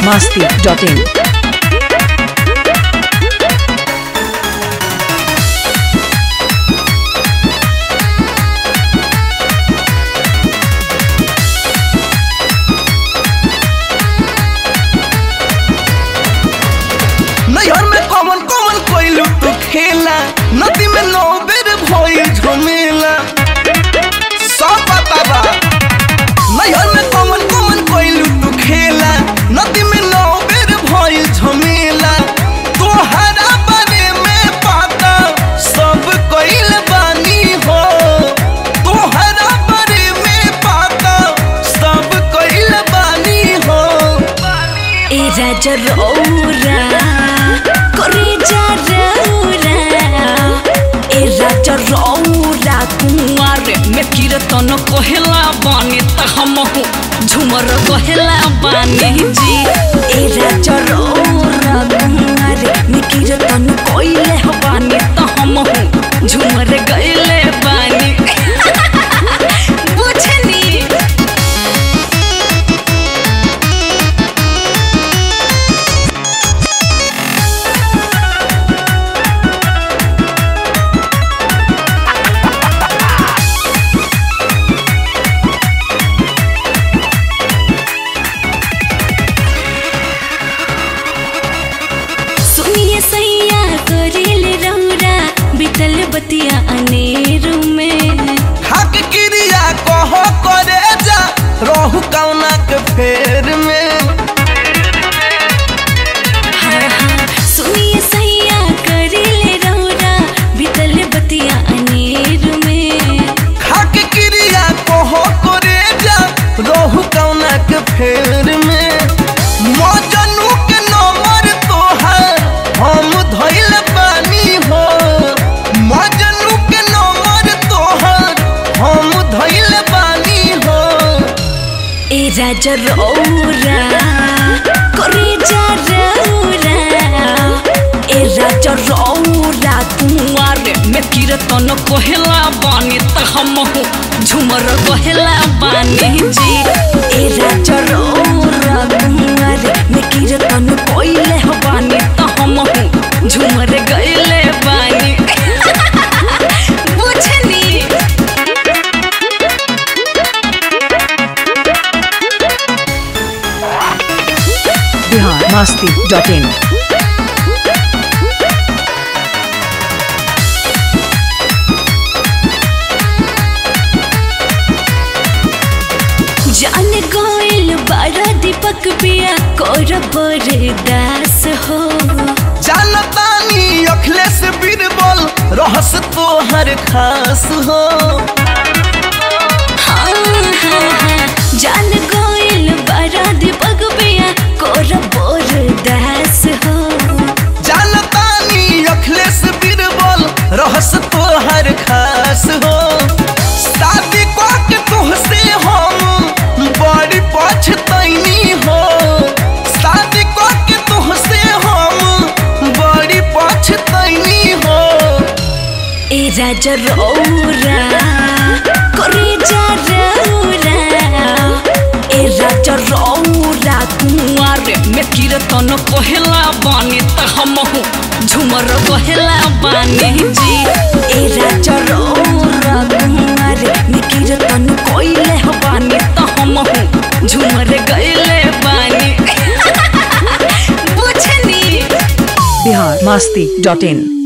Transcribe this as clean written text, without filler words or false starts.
biharmasti.in नैहर में कौन कौन कोइलू तू खेला नदी में नौ बेर भइल झमेला सब पता बा। नैहर में कौन कौन कोइलू तू खेला नदी में नौ बेर भइल झमेला तोहरा बारे में पता सब कइल बानी हो तोहरा बारे में पता सब कइल बानी हो ए राजा रौरा करे जा रौरा ए राजा रौरा कुंवारे में कीर्तन कहेला बानी त हमहु झुमर कहेला बानी जी ए राजा रौरा कुंवारे में कीर्तन कइले बानी त हमहु झुमर गइले बानी बुझनी सैया करेल रौरा बितल बतिया अनेर में हक क्रिया कहो करे जा रहु कौना के फेर में सुनिए सैया करेल रौरा बितल बतिया अनेर में हक क्रिया कहो करे जा रहु कौना के फेर में मजनू के नंबर तोहर हम धइल बानी हो मजनू के नंबर तोहर हम धइल बानी हो ए राजा रौरा करे जा रौरा ए राजा रौरा कुंवारे में कीर्तन कहेला बानी त हमहु झुमर कहेला बानी जी ए राजा रौरा कुंवारे में कीर्तन कइले बानी त हमहु झुमर गइले बानी बुझनी biharmasti.in जान गोइल बड़ा दीपक पिया कोर बरदास हो जानतानी अखिलेश बीरबल रहस तोहर खास हो जान गोइल बड़ा दीपक पिया कोर बरदास हो जानतानी अखिलेश बीरबल रहस तोहर खास हो शादी के तुहसे हम बड़ी पछतैनी हो शादी के तुहसे हम बड़ी पछतैनी हो ए राजा रौरा करे जा रौरा ए राजा रौरा कुंवारे में कीर्तन कहेला बानी त हमहु झुमर कहेला बानी जी ए राजा रौरा कुंवारे में कीर्तन कइले बानी त हमहु झुमर गइले बानी बुझनी biharmasti.in